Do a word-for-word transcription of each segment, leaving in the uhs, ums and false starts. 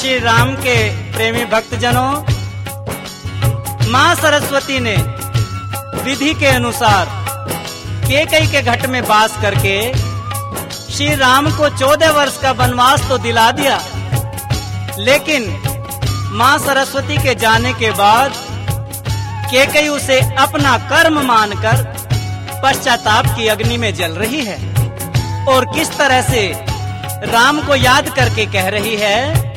श्री राम के प्रेमी भक्तजनों, मां सरस्वती ने विधि के अनुसार कैकेयी के घट में वास करके श्री राम को चौदह वर्ष का वनवास तो दिला दिया, लेकिन मां सरस्वती के जाने के बाद कैकेयी उसे अपना कर्म मानकर पश्चाताप की अग्नि में जल रही है और किस तरह से राम को याद करके कह रही है,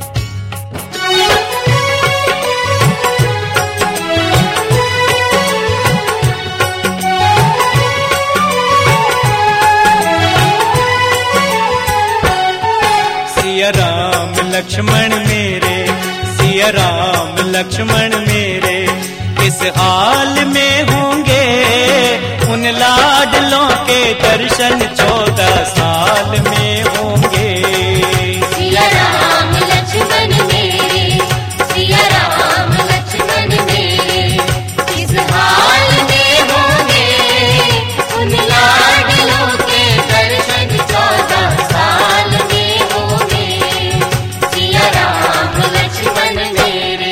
सिया राम लक्ष्मण मेरे, सिया राम लक्ष्मण मेरे, किस हाल में होंगे उन लाडलों के दर्शन चौदह साल में होंगे। सिया राम लक्ष्मण मेरे, सिया राम लक्ष्मण मेरे, किस हाल में होंगे उन लाडलों के दर्शन चौदह साल में होंगे। सिया राम लक्ष्मण मेरे।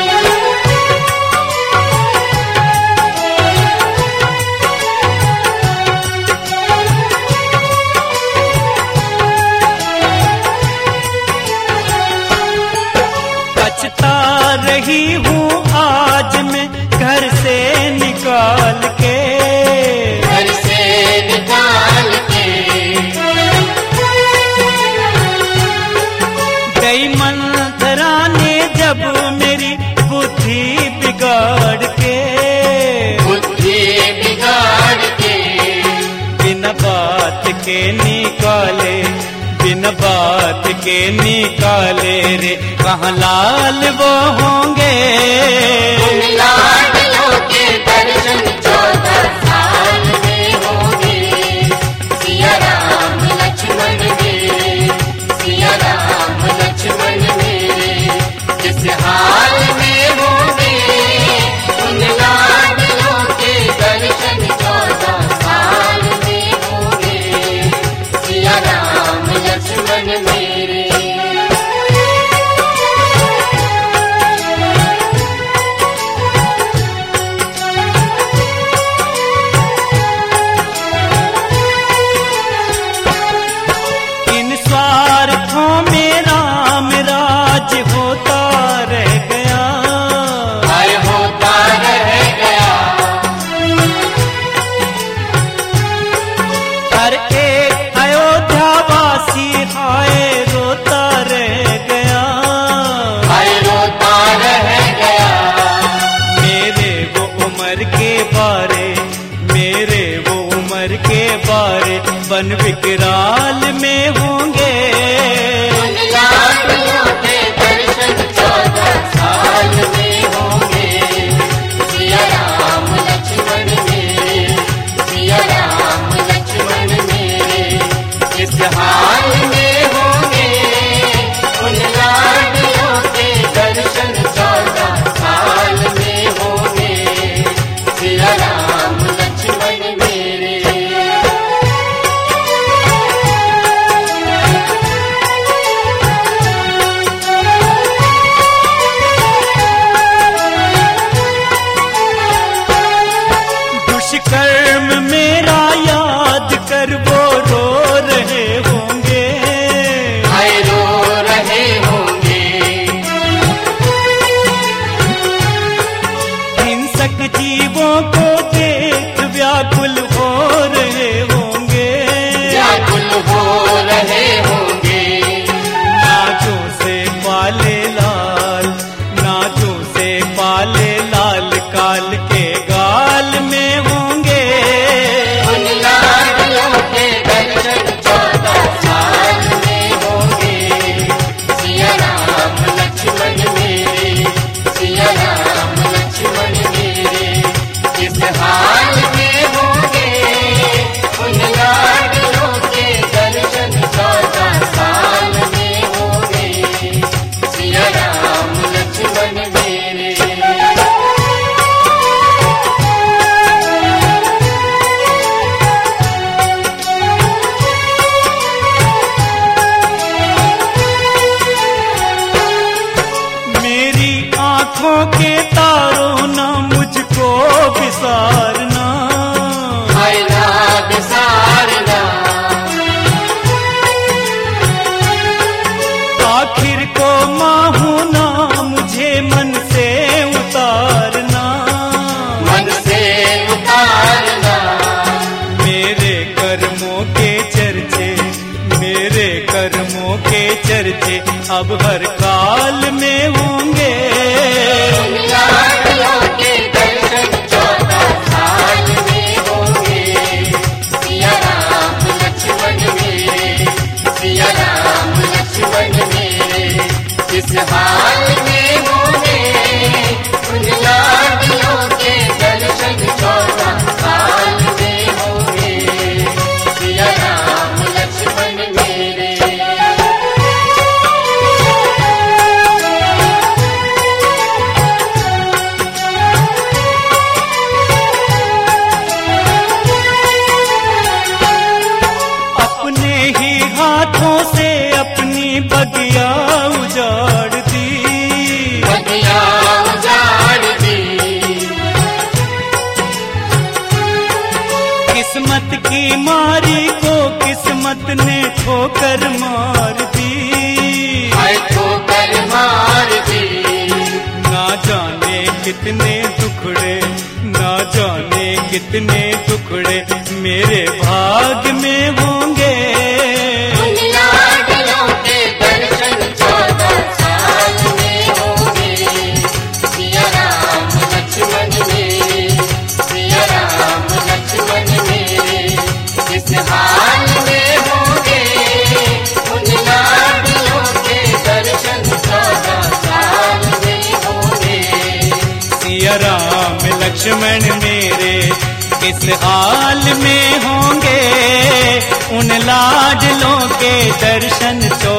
पछता रही हूँ आज मैं घर से निकाल के, घर से निकाल के, गई मंथरा ने जब मेरी बुद्धि बिगाड़ के, बुद्धि बिगाड़ के, बिना बात के निकाले, बिना बात के निकाले रे, कहाँ लाल वो होंगे उन लाडलों के दर्शन चौदह साल में होंगे। सिया राम लक्ष्मण मेरे, सिया राम लक्ष्मण मेरे, किस हाल में होंगे उन लाडलों के दर्शन चौदह साल में होंगे। सिया राम लक्ष्मण मेरे। इन स्वार्थों में राम राज होता रह गया, हाय होता रह गया, हर एक अयोध्यावासी हाय रोता रह गया, हाय रोता रह गया, मेरे वो उम्र के बारे, मेरे वो उम्र के बारे, वन विकराल में होंगे उन लाडलों के दर्शन चौदह साल में होंगे। सिया राम लक्ष्मण मेरे, सिया राम लक्ष्मण मेरे, किस हाल में होंगे उन लाडलों के दर्शन चौदह साल में होंगे। सिया राम लक्ष्मण मेरे। दुष्कर्म मेरा याद कर वो रो रहे होंगे, हाय रो रहे होंगे, हिंसक जीवों को देख व्याकुल हो रहे होंगे, व्याकुल हो रहे होंगे, नाचों से पाले लाल, नाचों से पाले लाल, काल के गाल में होंगे उन लाडलों के दर्शन चौदह साल में होंगे। सिया राम लक्ष्मण मेरे, सिया राम लक्ष्मण मेरे, किस हाल में होंगे उन लाडलों के दर्शन चौदह साल में होंगे। सिया आँखों के तारों ना मुझको बिसारना, हाय ना बिसारना। आखिर को माहू ना मुझे मन से उतारना, मन से उतारना। मेरे कर्मों के चर्चे, मेरे कर्मों के चर्चे अब हर काल में होंगे। उन लाडलों के दर्शन चौदह साल में होंगे। सिया राम लक्ष्मण मेरे, सिया राम लक्ष्मण मेरे, किस हाल में होंगे। उन लाडलों के दर्शन चौदह साल में होंगे। सिया राम लक्ष्मण मेरे। अपने ही हाथों से अपनी बगिया उजाड़ दी, बगिया उजाड़ दी। किस्मत की मारी को किस्मत ने ठोकर मार दी, हाय ठोकर मार दी। ना जाने कितने टुकड़े, ना जाने कितने टुकड़े मेरे भाग में होंगे। उन लाडलों के दर्शन चौदह साल में होंगे। सिया राम लक्ष्मण मेरे, सिया राम लक्ष्मण मेरे, किस हाल में होंगे। उन लाडलों के दर्शन चौदह साल में होंगे। सिया राम लक्ष्मण मेरे किस हाल में होंगे। उन लाडलों के दर्शन चौ